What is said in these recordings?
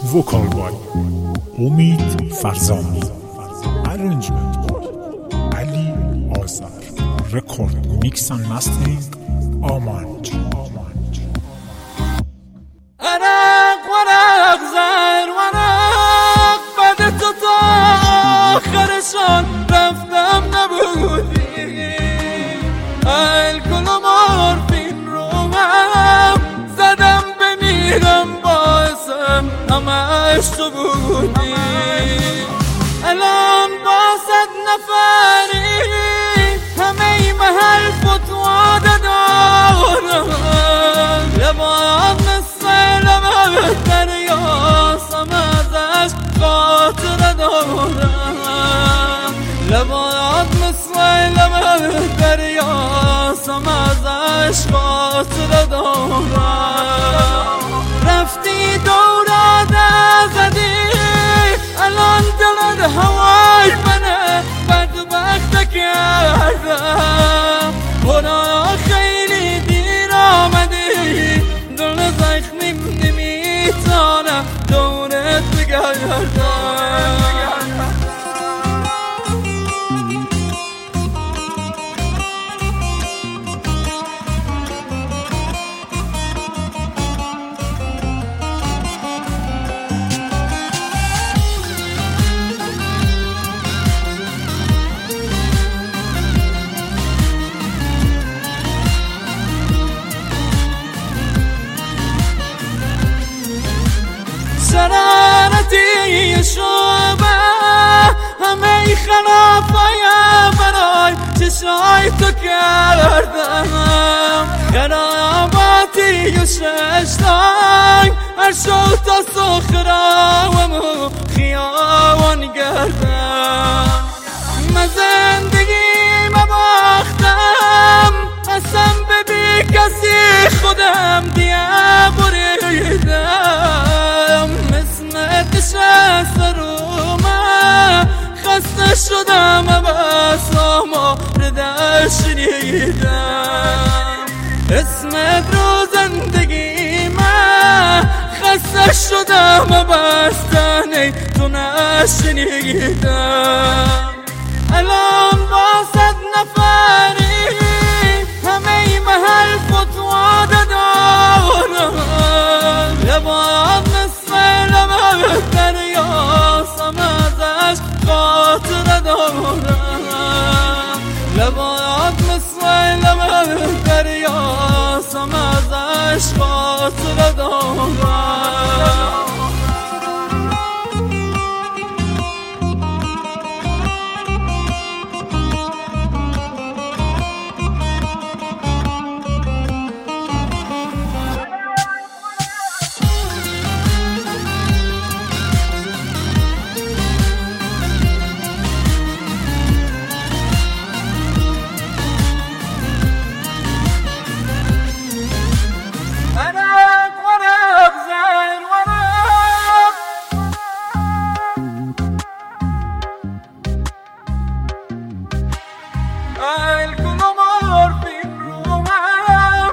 وکال بای امید فرزانی، ارنجمنت بای علی آذر، رکورد میکس اند مسترینگ آمانج. عرق ورق زر ورق بعد تو تا آخرشان رفتم نبودی، الکل و مورفین رو هم زدم بمیرم باعثم همش تو بودی. الان با 100 نفری همه محل فتوا دارم، لبان دریاسم ازش خاطر دارم، لبانات مثل لب دریاسم ازش خاطر دارم. رفتی دورات زدی الان دلت هوای منه بدبخت کردم، خدا خیلی دیر آمدی دل زخمیم نمیتانم دورت بگردم. شرارتی شعبه همه خلافایم برای چشای تو کردم، خراباتی و ششتای هر شو تا سخراوم و خیابان گردم. من زندگی مباختم قسم به بی کسی خودم دیه بریدم، نشست رو من خسته شدم بس آمار شنیدم، اسمت رو زندگی من خسته شدم بس تنه تو نشنیدم. الان با 100 نفری همه محل فتوا دارم، لبان دریاسم ازش خاطر دارم، لبانات مثل لب دریاسم ازش خاطر دارم. الکل و مورفین رو هم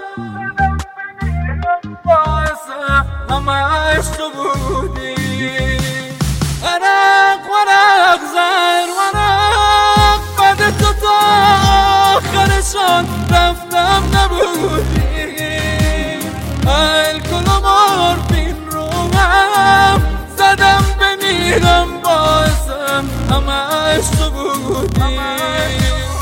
باعث همش تو بودی، عرق ورق زر ورق بعد تو تا آخرشان رفتم نبودی، الکل و مورفین رو هم زدم بمیرم باعثم همش تو بودی.